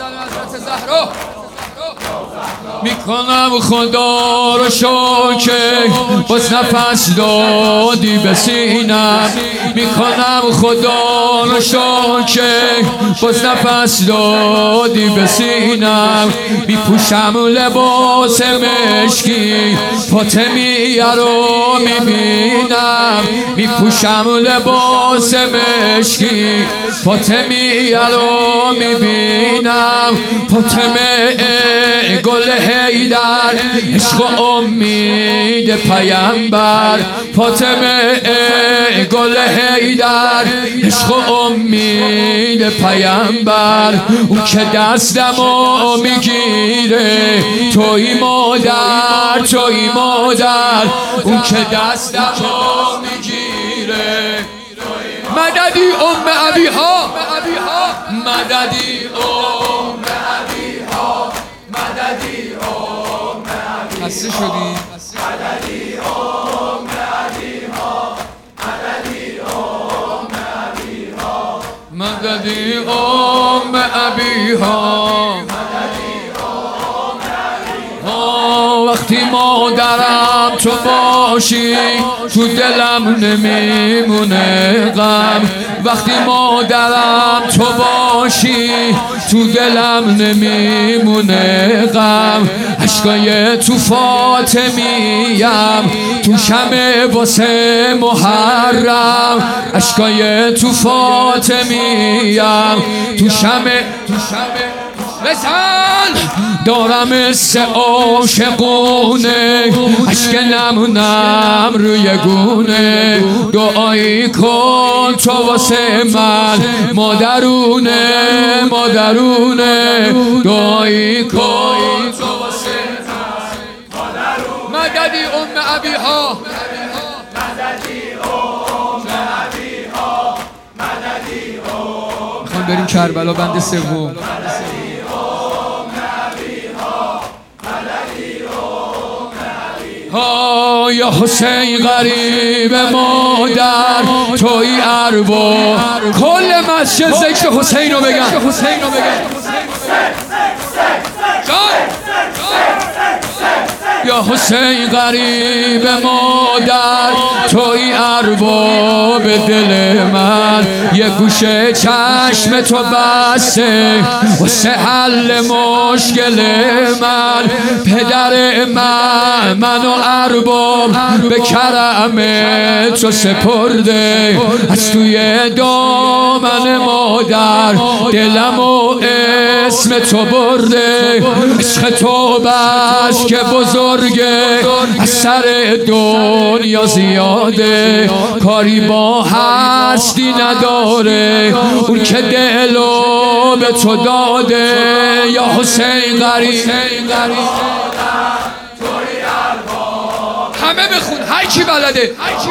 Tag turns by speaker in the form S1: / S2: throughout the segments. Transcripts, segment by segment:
S1: حضرت زهرا میکنم خدا رو شکر باز نفس دادی به سینم میکنم خدا رو شکر باز نفس دادی به سینم میپوشم لباس مشکی فاطمیه رو میبینم میپوشم لباس مشکی فاطمیه رو میبینم فاطمه گل حیدر عشق و امید پیامبر فاطمه گل حیدر عشق و امید پیامبر اون که دستمو میگیره توی مادر توی مادر اون که دستمو میگیره مددی ام ابیها مددی ام ابیها مددی ام ابیها خسته شدی مددی ام ابیها مددی ام ابیها مددی ام ابیها وقتی مادرم تو باشی تو دلم نمیمونه غم وقتی مادرم تو باشی تو دلم نمیمونه غم عشقای تو فاطمیم تو شمع واسه محرم عشقای تو فاطمیم تو شمع بزن دارم مثل عاشقونه عشق نمونم روی گونه دعایی کن تو واسه من مادرونه مادرونه دعایی کن تو واسه من مادرونه مددی ام ابیها مددی ام ابیها مددی ام میخوام بریم کربلا بند سوم یا حسین غریب مادر توی ارباب کل مسجد ذکر حسین رو بگن یا حسین غریب مادر توی ارباب دل من یه گوشه چشم تو بسته واسه حل مشکل من پدر منو ارباب به کرم تو سپرده از توی دامن مادر دلم و اسم تو برده عشق تو بس که بزرگه از سر دنیا زیاده کاری با هستی نداره اون که دلو به تو داده یا حسین غریب همه بخون هر کی بلده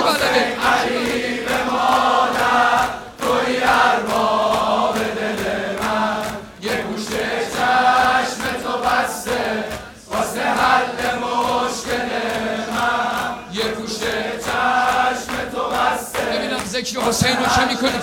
S1: ذکر حسین رو چه میکنی؟